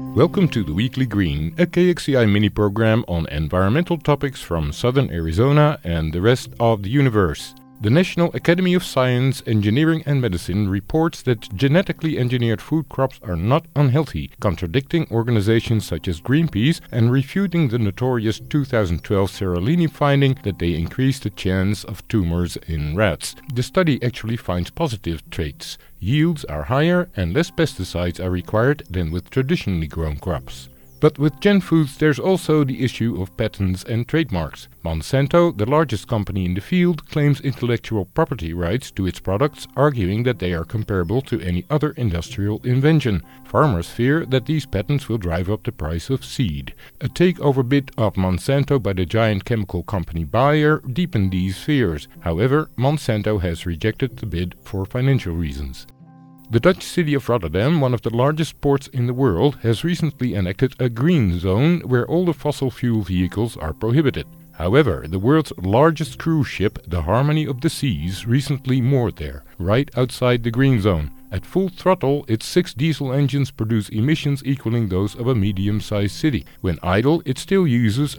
Welcome to the Weekly Green, a KXCI mini-program on environmental topics from southern Arizona and the rest of the universe. The National Academy of Science, Engineering and Medicine reports that genetically engineered food crops are not unhealthy, contradicting organizations such as Greenpeace and refuting the notorious 2012 Seralini finding that they increase the chance of tumors in rats. The study actually finds positive traits. Yields are higher and less pesticides are required than with traditionally grown crops. But with Gen Foods there's also the issue of patents and trademarks. Monsanto, the largest company in the field, claims intellectual property rights to its products, arguing that they are comparable to any other industrial invention. Farmers fear that these patents will drive up the price of seed. A takeover bid of Monsanto by the giant chemical company Bayer deepened these fears. However, Monsanto has rejected the bid for financial reasons. The Dutch city of Rotterdam, one of the largest ports in the world, has recently enacted a green zone where all the fossil fuel vehicles are prohibited. However, the world's largest cruise ship, the Harmony of the Seas, recently moored there, right outside the green zone. At full throttle, its 6 diesel engines produce emissions equaling those of a medium-sized city. When idle, it still uses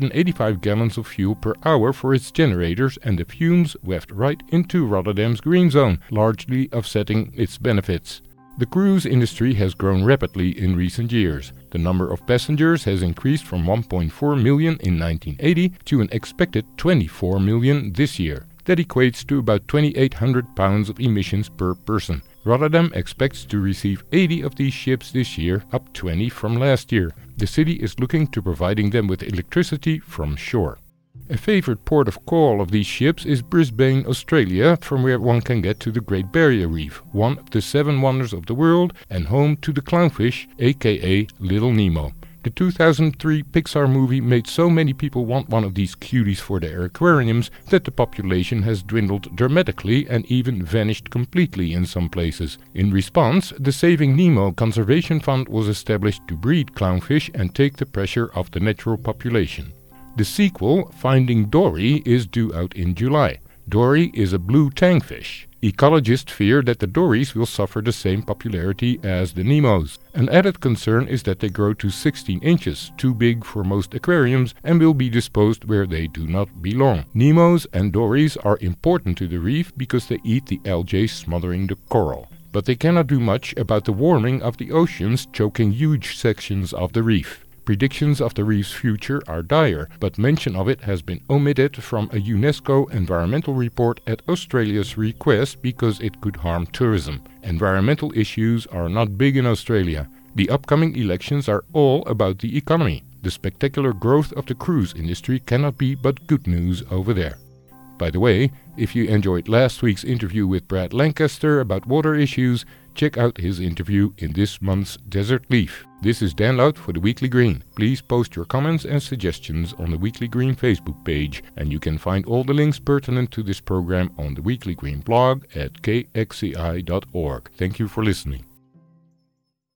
185 gallons of fuel per hour for its generators, and the fumes weft right into Rotterdam's green zone, largely offsetting its benefits. The cruise industry has grown rapidly in recent years. The number of passengers has increased from 1.4 million in 1980 to an expected 24 million this year. That equates to about 2,800 pounds of emissions per person. Rotterdam expects to receive 80 of these ships this year, up 20 from last year. The city is looking to providing them with electricity from shore. A favourite port of call of these ships is Brisbane, Australia, from where one can get to the Great Barrier Reef, one of the 7 wonders of the world and home to the clownfish, aka Little Nemo. The 2003 Pixar movie made so many people want one of these cuties for their aquariums that the population has dwindled dramatically and even vanished completely in some places. In response, the Saving Nemo Conservation Fund was established to breed clownfish and take the pressure off the natural population. The sequel, Finding Dory, is due out in July. Dory is a blue tangfish. Ecologists fear that the dories will suffer the same popularity as the Nemos. An added concern is that they grow to 16 inches, too big for most aquariums, and will be disposed where they do not belong. Nemos and dories are important to the reef because they eat the algae smothering the coral. But they cannot do much about the warming of the oceans, choking huge sections of the reef. Predictions of the reef's future are dire, but mention of it has been omitted from a UNESCO environmental report at Australia's request because it could harm tourism. Environmental issues are not big in Australia. The upcoming elections are all about the economy. The spectacular growth of the cruise industry cannot be but good news over there. By the way, if you enjoyed last week's interview with Brad Lancaster about water issues, check out his interview in this month's Desert Leaf. This is Dan Lout for the Weekly Green. Please post your comments and suggestions on the Weekly Green Facebook page, and you can find all the links pertinent to this program on the Weekly Green blog at kxci.org. Thank you for listening.